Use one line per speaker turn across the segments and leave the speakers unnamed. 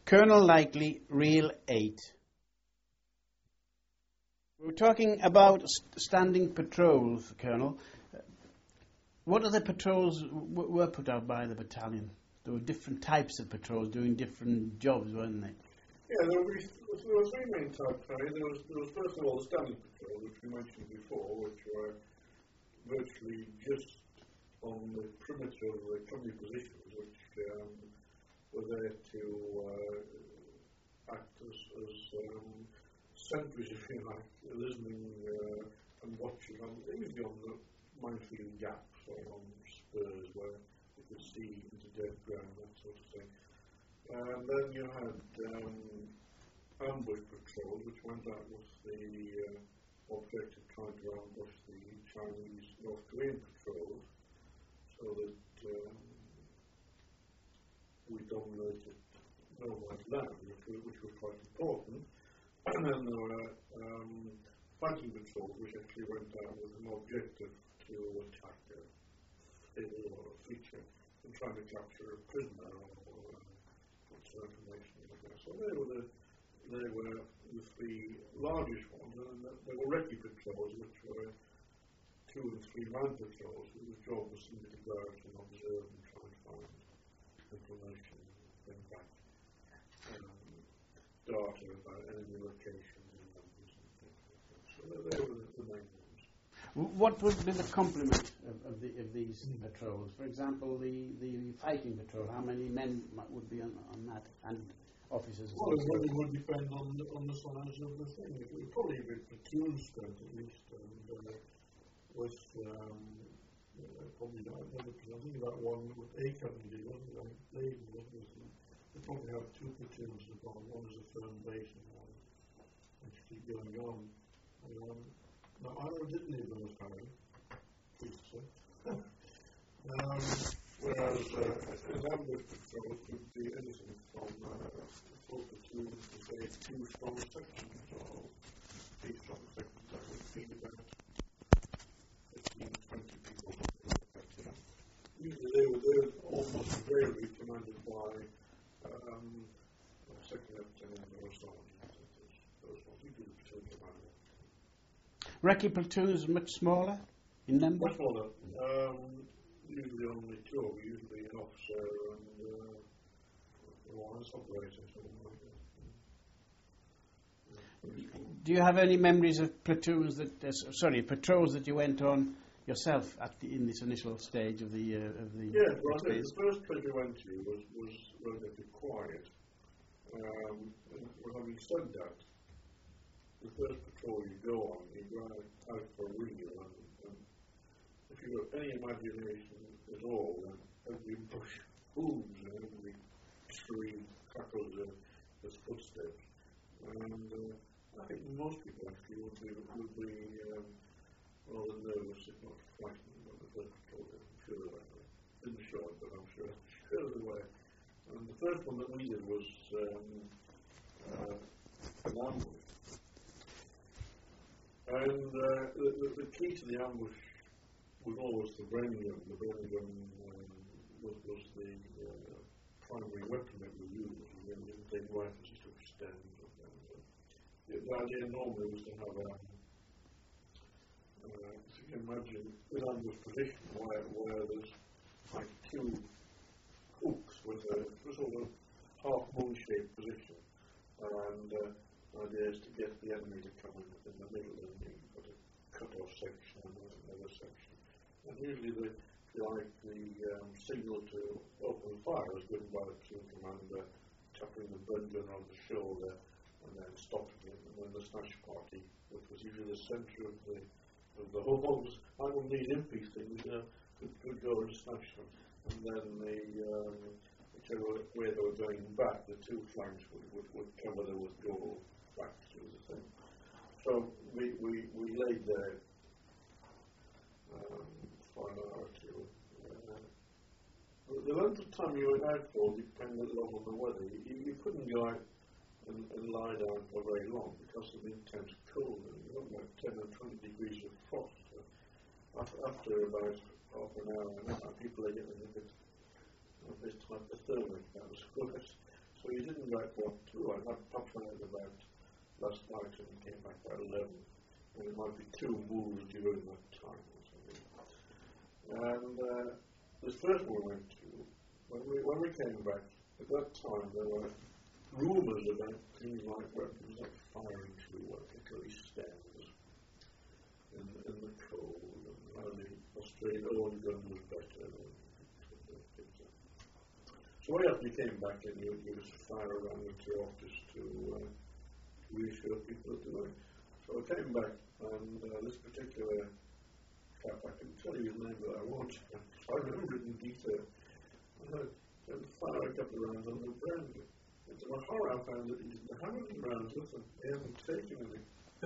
Colonel Likely, Reel 8. We're talking about standing patrols, Colonel. What other patrols were put out by the battalion? There were different types of patrols doing different jobs, weren't they?
Yeah, there were three main types. There was first of all the standing patrol, which we mentioned before, which were virtually just on the perimeter of the company positions, which were there to act as sentries, if you like, listening and watching, usually on the minefield gaps or on spurs where you could see into dead ground, that sort of thing. And then you had ambush patrols, which went out with the objective trying to ambush the Chinese North Korean patrols, so that we dominated no man's land, which was quite important. And then there were fighting patrols, which actually went out with an objective to attack a civil or a feature and trying to capture a prisoner or put some information like that. So they were the three largest ones, and there were recce patrols, which were 2 and 3 man patrols, whose job was simply to go out and observe and try and find information and bring back data about enemy locations and numbers and things like that. So they were the main ones.
What would be the complement of these patrols? For example, the fighting patrol, how many men would be on that, and officers?
Well, it really would depend on the size of the thing. It would probably be platoon strength at least, and with probably not another platoon. I think about one with A company, wasn't it? They probably have 2 platoons involved. One is a firm base and one to keep going on. Now, I didn't leave them as high, whereas an ambush patrol could be anything from 4 platoons to say 2 strong sections, or 3 strong sections. That would be about 15, 20 people. Usually they were almost invariably commanded by a second lieutenant or a sergeant. Those ones, usually the platoon commander.
Recce platoons much smaller in number?
Much smaller. Usually only 2, usually an officer and one operator.
Do you have any memories of platoons patrols that you went on yourself in this initial stage of the?
Yeah, well, I think the first place we went to was relatively quiet. Well, having said that, the first patrol you go on, you go out for a wheel, and if you've got any imagination at all, then every bush moves and every tree crackles its footsteps. And I think most people actually would be rather nervous, if not frightened, when the first patrol did. I'm sure they were. Didn't show it, but I'm sure they were. And the first one that we did was an ambush. And the key to the ambush was always the Bren gun. The Bren gun was the primary weapon that we used. We didn't take rifles just to extend. The idea normally was to have if you can imagine, an ambush position where there's like 2 hooks with a sort of half-moon-shaped position. And the idea is to get the enemy to come in the middle, and you've got a cut-off section and another section. And usually the signal to open fire is given by the platoon commander, tapping the Bren gun on the shoulder and then stopping it. And then the snatch party, which was usually the centre of the whole, like one of these impy things, could go and snatch them. And then whichever way they were going back, the 2 flanks would cover the withdrawal back to the thing. So we laid there for an hour or 2. The length of time you were out for depended a lot on the weather. You couldn't go out and lie down for very long because of the intense cold. You got about 10 or 20 degrees of frost. So after about half an hour, people are getting a bit hypothermic. So So you didn't go out for 2 hours. I popped out about last night and came back about 11. And it might be 2 moves during that time or something. And this first one we went to, when we came back, at that time there were rumours about things like weapons like firing through particularly stems in the cold, and how the Australian old gun was better. So way after you came back and you just fire around with your office to reassure people that they were. So I came back and this particular chap, I can tell you his name, but I won't. I remember it in detail. I had to fire a couple of rounds on the brand. And to my horror, I found that he didn't have any rounds with him. He hadn't taken any.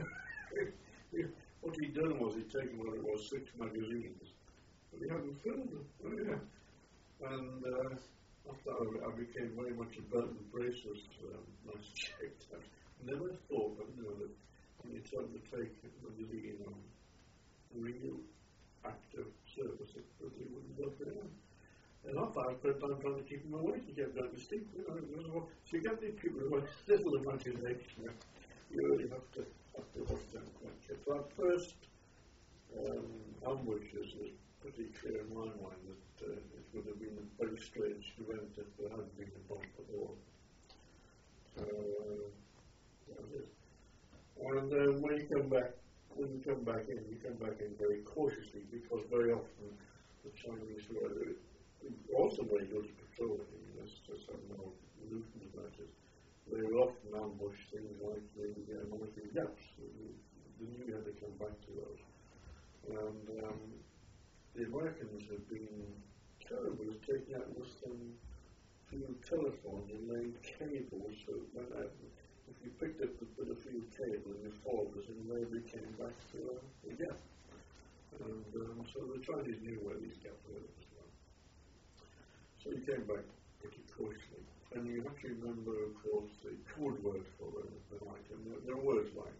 What he'd done was he'd taken what it was, 6 magazines, but he hadn't filled them. And after I became very much a belt and braces nice checked out. Never thought that, that when you try to take it, magazine on real active service, that they wouldn't go there. And I thought I spent time trying to keep them awake. You get going to sleep. So you get these people who have little imagination. You really have to watch them quite carefully. So at first, ambushes was pretty clear in my mind that it would have been a very strange event if there hadn't been a bomb at all. So that was it. And when you come back in, you come back in very cautiously, because very often the Chinese who are also very good at patrolling, let's just have no illusion about it. They will often ambush things like the monitoring gaps. They knew you had to come back to those. And the Americans have been terrible at taking out with some field telephones and laying cables, so if you picked up the bit of field cable and you followed it, and they came back to the gap. And so the Chinese knew where these gaps were as well. So you came back pretty cautiously. And you have to remember, of course, the code word for the item. There are words like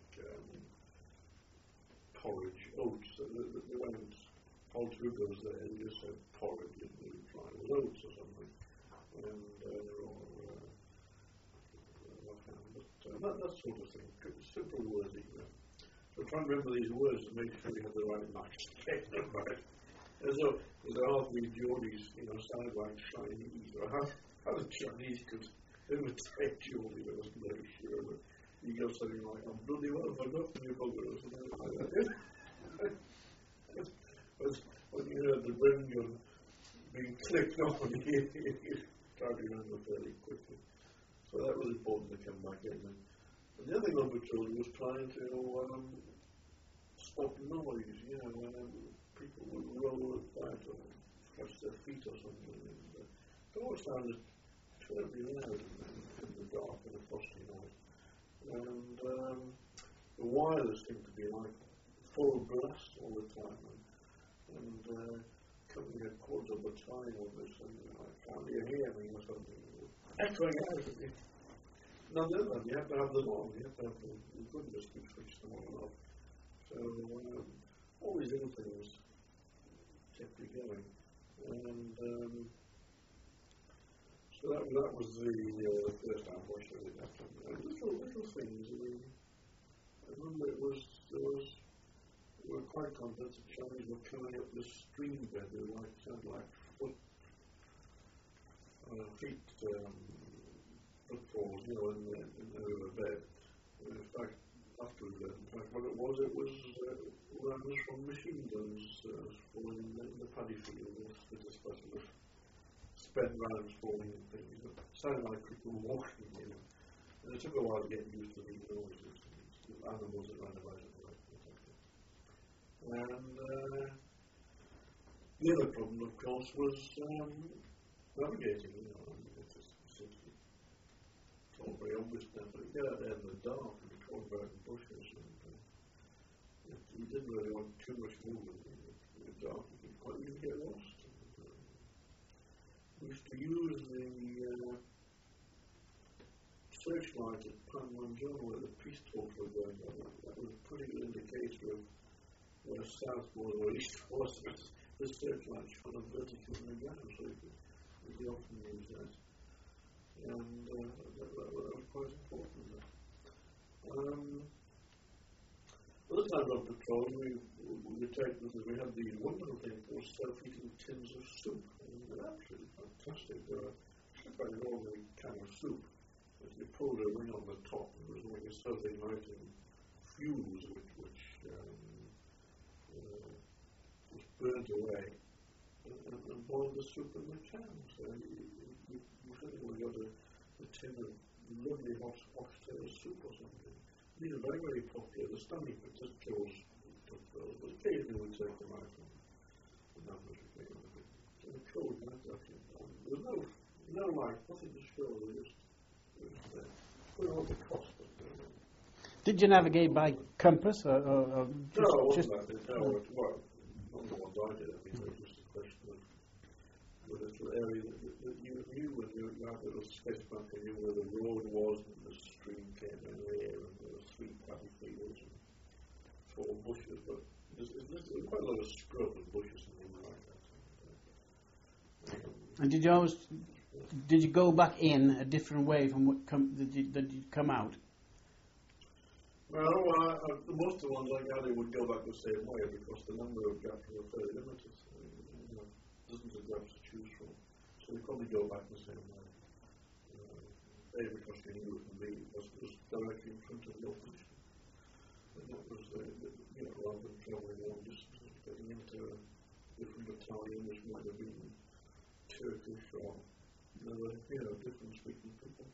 porridge, oats. They weren't all two goes there. You just said porridge and you try with oats or something. And they're all that sort of thing. Simple words, So try and remember these words and make sure you have the right match. Right. And so there are these Geordies, sound like Chinese, or how the Chinese could imitate Geordie, I wasn't very sure, but you go something like, I'm bloody well forgotten you bugger, or something like that. But when you heard the Bren gun being clicked on, you try to remember fairly quickly. So that was important to come back in. And the other thing on patrol was trying to stop noise, when people would roll about or scratch their feet or something. And it always sounded terribly loud in the dark and the frosty night. And the wireless seemed to be like full blast all the time. And company had quarters of the time on this, and can't you hear me or something? Echoing out of it. Now, the other one, you have to have them on. You have to have the goodness to switch them on and off. So, all these little things kept you going. And so that was the first ambush that we had. Little things. I remember we were quite confident the Chinese were coming up the stream bed. They sounded like feet footfalls, in the riverbed. In fact, afterwards, what it was rounds from machine guns falling in the paddy field with a special spent rounds falling and things. It sounded like people walking, And it took a while to get used to these noises, animals that ran about at night. And the other problem, of course, was navigating. It's all very obvious now, but you get out there in the dark and you're crawling about in bushes, and you didn't really want too much movement in the dark. You could quite easily get lost. We used to use the searchlight at Panmunjom where the peace talks were going on. That was a pretty good indicator of where south was or east was. The searchlight shone a vertical in the ground, so we could often use that. And Other times on patrol, we take this, we had these wonderful things called self-eating tins of soup. And they're absolutely fantastic. They're quite an ordinary can of soup. As you pulled a ring on the top, and there was like a self-igniting fuse which was burnt away and boiled the soup in the can. So you certainly got a tin of lovely hot oxtail soup or something. These are very, very popular. The stomach just kills those, but occasionally we take them out and have them again. In a cold night, actually. There's no light, nothing to show. We just put all the cost of it.
Did you navigate by compass or
no, it wasn't that. No, well, not the ones I did. I mean, it was just a question of the little area that you knew, and you had a little space back and you knew where the road was, and the stream came in there, and there were 3 paddy fields and 4 bushes, but there's quite a lot of scrub and bushes and things like that.
And did you go back in a different way from what did you come out?
Well, most of the ones I gathered would go back the same way because the number of gaps were fairly limited. Dozens of gaps to choose from. So we probably go back the same way. A, because you knew it, and B, because it was directly in front of the opposition. And that was, rather than travelling long distances, getting into a different battalion, which might have been Turkish or different speaking people.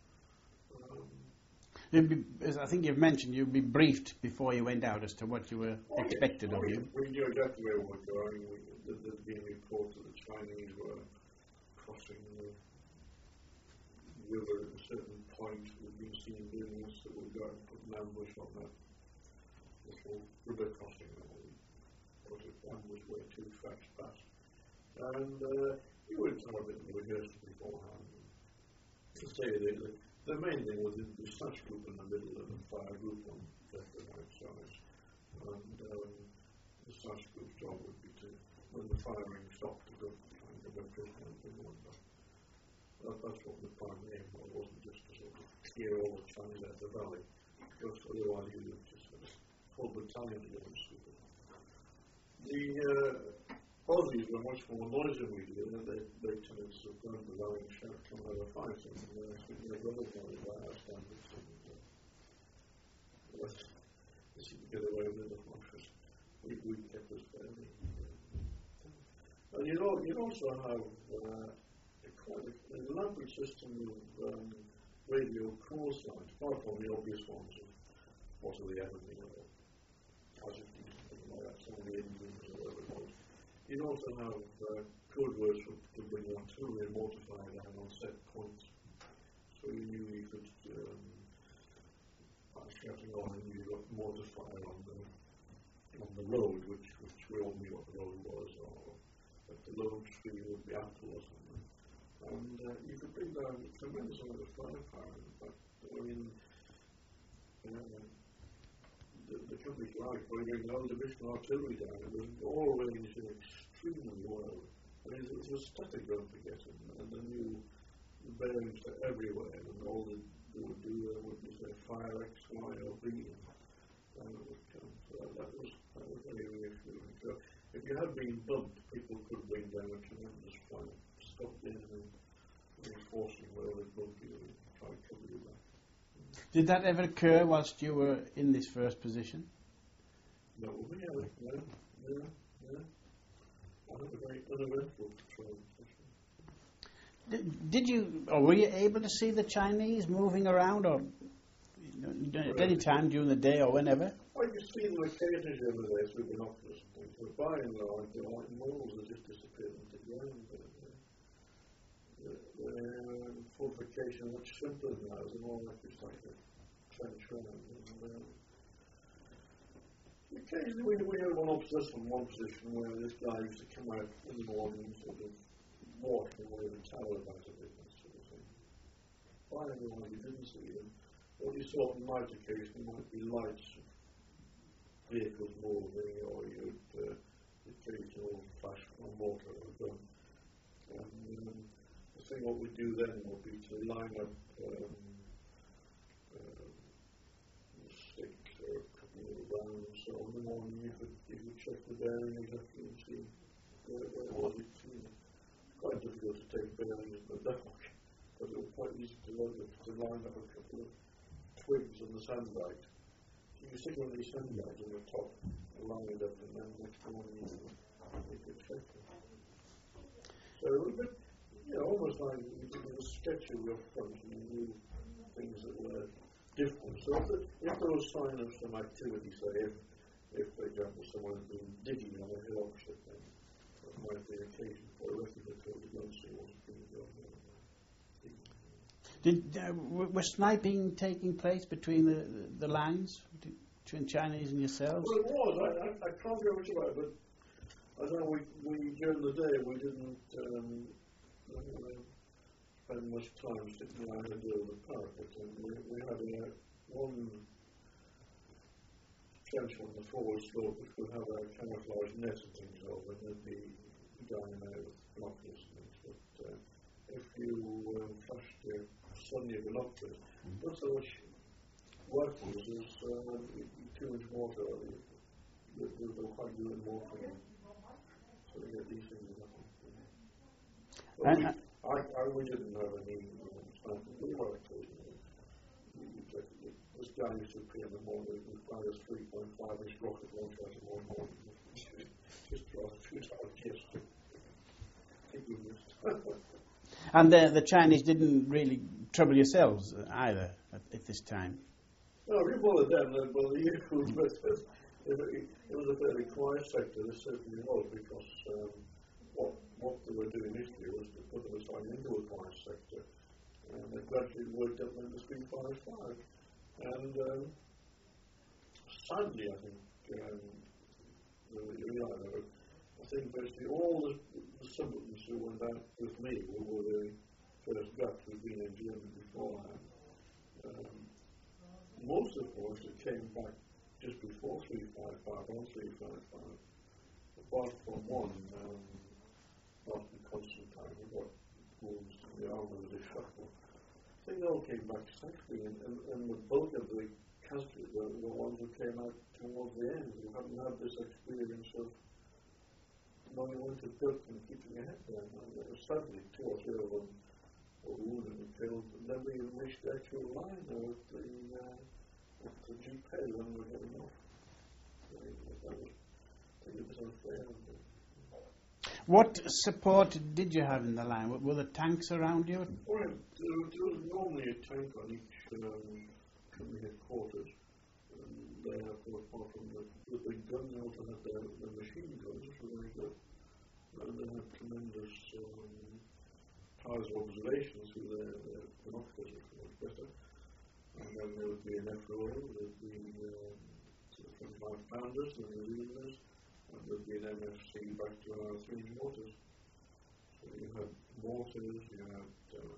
As I think you've mentioned, you'd be briefed before you went out as to what you were expected of you.
We knew exactly where we were going. There'd been reports that the Chinese were crossing the river at a certain point. We'd been seen doing this, so we'd go out and put an ambush on that little river crossing. Put an ambush way too fast past. And we would have a bit of a rehearsal beforehand. To say the main thing was the snatch group in the middle and the fire group on left and right sides. And the snatch group's job would be to, when the firing stopped, to go try and get prisoner and bring one back. That's what the primary aim was. It wasn't just to sort of clear all the Chinese out of the valley, because otherwise you would just have a full battalion to get them stupid. The Aussies were much more noisy than we did, and they tended to sort of go into the valley and shout, "Come over, fire something," and they got other guys by our standards. They seemed to get away with it, because we kept us fairly. And you'd also have quite an elaborate system of radio call signs, apart from the obvious ones of what are the enemy or casualties, something like that, some of the Indians or whatever it was. You'd also have code words to bring artillery and mortar fire down on set points. So you knew you could, by shouting on, and you got mortar fire on the road, which we all knew what the road was, or at the lone tree would be apple or something. And you could bring down a tremendous amount of firepower. In fact, I mean, the company flag bringing the whole division artillery down, it was all ranged extremely well. I mean, it was a static gun to get in, and then the bearings were everywhere, and all they would do would be say fire X, Y, or B, and it would come. So that was very reassuring. So if you had been bumped, people could bring down a tremendous fire, stop the enemy reinforcing where they bumped you and try to cover you back.
Did that ever occur whilst you were in this first position?
No, yeah. I had a very uneventful patrol session.
Did you, or were you able to see the Chinese moving around, or at any time during the day or whenever?
Well, you see them occasionally over there through binoculars and things, but by and large, the light models have just disappeared into the ground. The fortification is much simpler now, they're more like it's like a trench round. Occasionally we had one position where this guy used to come out in the morning and sort of walk and wave a towel about a bit and sort of thing. By and large, you didn't see them. What you saw on night occasionally might be lights of vehicles moving, or you'd occasional flash from a mortar or a gun. I think what we do then would be to line up on, you could check the bearing exactly and see where it was. It's quite difficult to take bearings in the dark, but it was quite easy to line up a couple of twigs on the sandbite. You stick one of these sandbites on the top, line it up, and then next morning you could check it. So it was a bit, almost like you did a sketch of your front and you knew things that were different. So if there was sign of some activity, say if for example someone had been digging on a hill opposite, then that might be occasion for a rescue patrol to go and see what's being done.
Were sniping taking place between the lines, between Chinese and yourselves?
Well, it was. I can't remember much about it, but I know we during the day we didn't spend much time sitting around and doing the parapet. And we had one trench on the forward slope which would have a camouflage net and things over, and there'd be down there with binoculars and things. But if you flashed your sunny binoculars, not so much rifles as too much water. They'll quite do it more for you. So you get these things happen. We didn't have any sniping. We were occasionally. This guy used to appear in the morning and fire a 3.5-inch rocket launcher out of one morning. Just rather futile gifts.
And the Chinese didn't really trouble yourselves either at this time?
No, we bothered them, they bothered you. But it was a fairly quiet sector, this certainly was, because what they were doing initially was to put them aside into a quiet sector. And they gradually worked up into 355. And sadly, I think, I think basically all the subalterns who went out with me were the first draft who'd been in Germany beforehand. Most of the boys that came back just before 355 on 355, apart from one, Martin Constantine, who got wounds in the arm with a shuffle. I think they all came back safely, and the bulk of the casualties were the ones who came out towards the end, who hadn't had this experience of knowing when to build and keeping your head down. And sadly, 2 or 3 of them were wounded and killed, and never even reached the actual line with the GP when we were getting off. I think it was unfair.
What support did you have in the line? Were there tanks around you?
Well, there was normally a tank on each company headquarters. They had, apart from the big guns, they also had the machine guns, which were very good. And they had tremendous powers of observation through their binoculars, which were much better. And then there would be an FRO, there would be 25 pounders, and the wheelers, and there would be an MFC back to our 3 mortars. So you had mortars, you had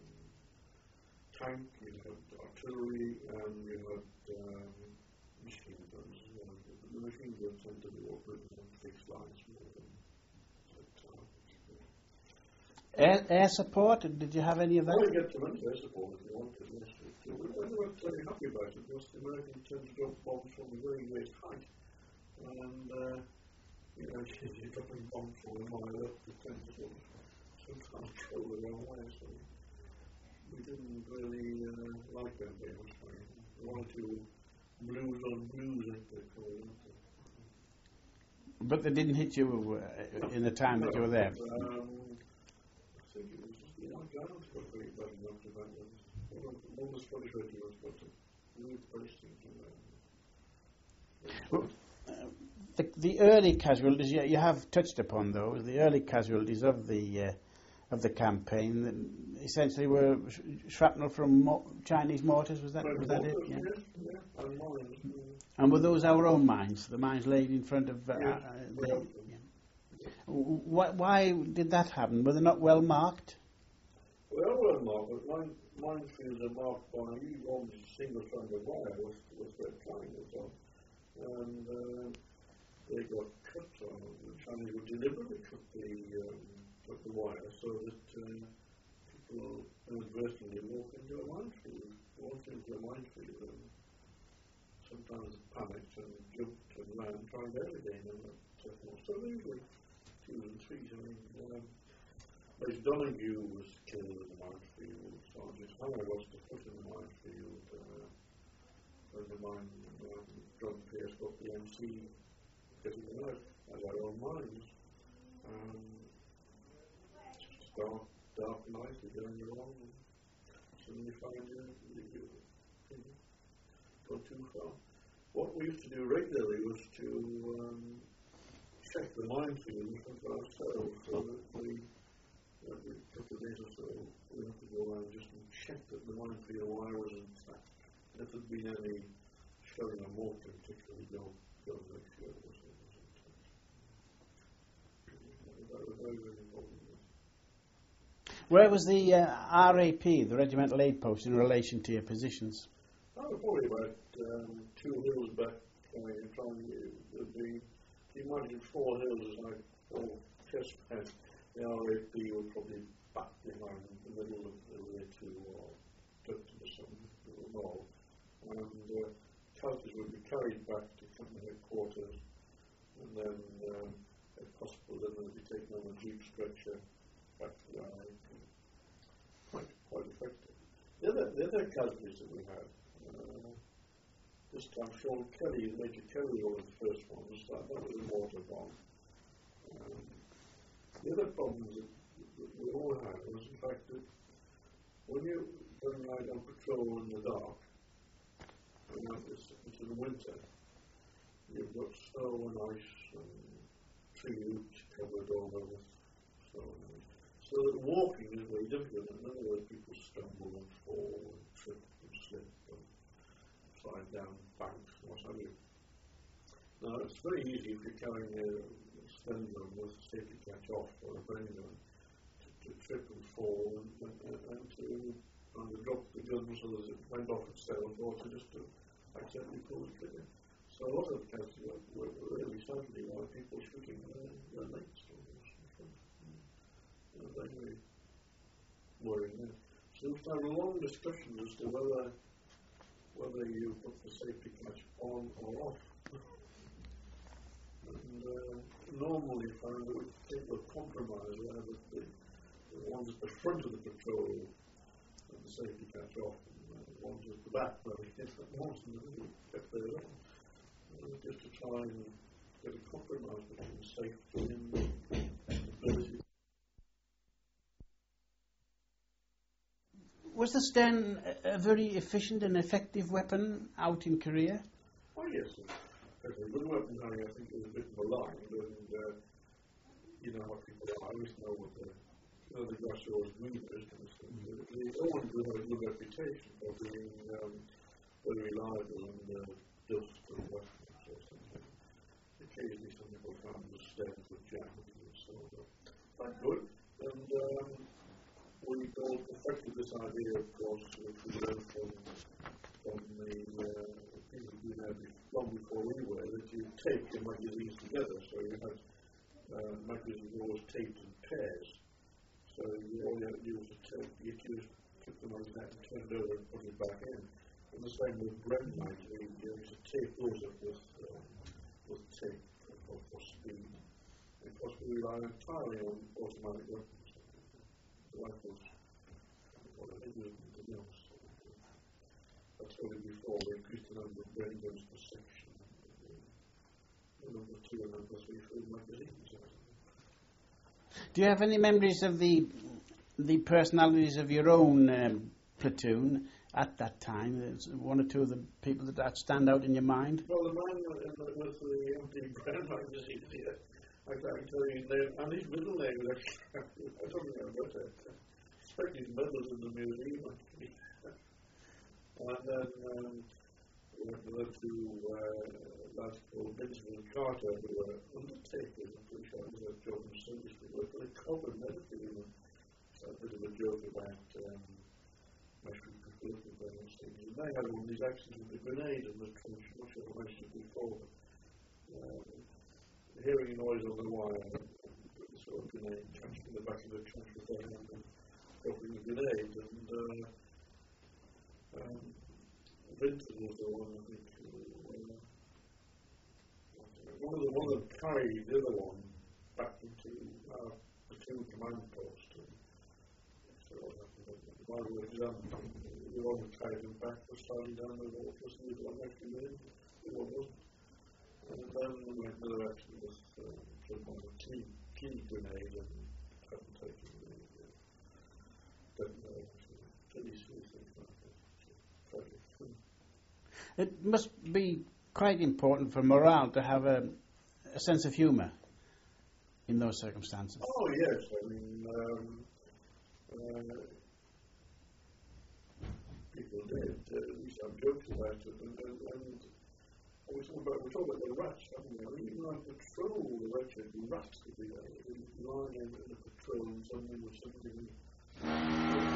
tank, you had artillery, and you had machine guns. The machine guns tend to be operating on fixed lines more than
Air support? Did you have any of that?
Well, you get tremendous air support if you wanted, yes. We weren't very happy about it because the Americans tend to drop bombs from a very great height. And, if you're dropping bombs from a mile up, they tend to sometimes go the wrong way. So we didn't really like them very much. We wanted to blues on blues, I think they call it.
But they didn't hit you in the time that you were there?
I think it was just the Argyles got very bad enough about them. All the Scottish regiments got some weird postings around.
The early casualties, you have touched upon those. The early casualties of the campaign essentially were shrapnel from Chinese mortars. Was that it?
Yeah, and mines.
And were those our own mines? The mines laid in front of. Why did that happen? Were they not well marked?
Well, well marked, but minefields are marked by almost a single strand of wire with red triangles on. And they got cut. The Chinese would deliberately cut the wire so that people inadvertently walk into a minefield. Walked into a minefield and sometimes panicked and jumped and ran, find out again. And so usually 2s and 3s. I mean, Major Donahue was killed in the minefield. Sergeant Hunter lost a foot in the minefield. When the mine, John Pierce got the MC getting them out as our own mines. Just a dark night, you're going along, and suddenly you find you've gone too far. What we used to do regularly was to check the minefield for ourselves, so that we every couple of days or so, we have to go around just and check that the minefield wire was intact. If there'd been any shelling or mortar, particularly, go and make sure it was intact. That was very, very important.
Where was the RAP, the Regimental Aid Post, in relation to your positions?
Probably about 2 hills back. You imagine 4 hills as like 4 chest pads. The RAP were probably back behind the middle of the way to the sun, to the north. And casualties would be carried back to company headquarters, and then, if possible, then they would be taken on a jeep stretcher back to the RAP. Quite effective. The other casualties that we had, this time Sean Kelly, Major Kelly, was the first one. That was a mortar bomb. The other problems that we all had was the fact that when you're going out on patrol in the dark, and into the winter, you've got snow and ice and tree roots covered over with snow and ice. So that walking is very difficult. In other words, people stumble and fall and trip and slip and slide down banks and what have you. Now, it's very easy if you're carrying a Stun gun with a safety catch off or a brain gun to trip and fall and to drop the gun so that it went off itself, or to just accidentally pull the trigger. So a lot of cases were really sadly by people shooting their mates. Very, very worrying. So we've had a long discussion as to whether you put the safety catch on or off. And normally found that we take a compromise where the ones at the front of the patrol and the safety catch off, and the ones at the back where we hit that most of them kept their own. Just to try and get a compromise between safety and ability.
Was the Sten a very efficient and effective weapon out in Korea?
Oh yes, as a good weapon, I think it was a bit maligned, and you know what people are. I always know what the Russians readers kind of thing. They always have a good reputation for being very reliable and just and weapons or something. Occasionally, some people found the Sten with jammed and so on. Quite good, and we all perfected this idea, of course, which we learned from the people who had long before we were, that you tape your magazines together. So you had magazines always taped in pairs. So all you had to do was to tape, you just took the magazine out and turned over and put it back in. And the same with Bren magazine, you used to tape those up with tape for speed. And of course, we rely entirely on automatic weapons. Rifles, what I think was anything else. That's what it before. We increased the number of brain guns per section. The number 2 and number 3 for magazines.
Do you have any memories of the personalities of your own platoon at that time? There's one or two of the people that stand out in your mind?
Well, the man with the empty Bren magazine here. I can tell you his name, and his middle name is actually, I don't remember it. I expect his medals in the museum, actually. And then we went to the 2 lads called Benjamin and Carter, who were undertakers. I'm pretty sure it was a job in service. We worked with a covered medical unit. So a bit of a joke about measuring people looking for those things. And they had one of these accidents with a grenade in the trench. I'm not sure if I mentioned it before. Hearing a noise on the wire, sort of grenade catching in the back of the trench with their hand and dropping the grenade. And Vincent was the one, I think, one of them carried the other one back into our platoon command post. So what happened? While we were done, the one that carried them back was sliding down the road, was the other one actually in. The one wasn't. And then we went another action with one of the key grenade and hadn't taken the police things like that.
It must be quite important for morale to have a sense of humour in those circumstances.
Oh yes, I mean people did. We some jokes about it, and we talk about the rats, haven't we? I mean, even on patrol, the rats could be lying in a patrol, and somebody was something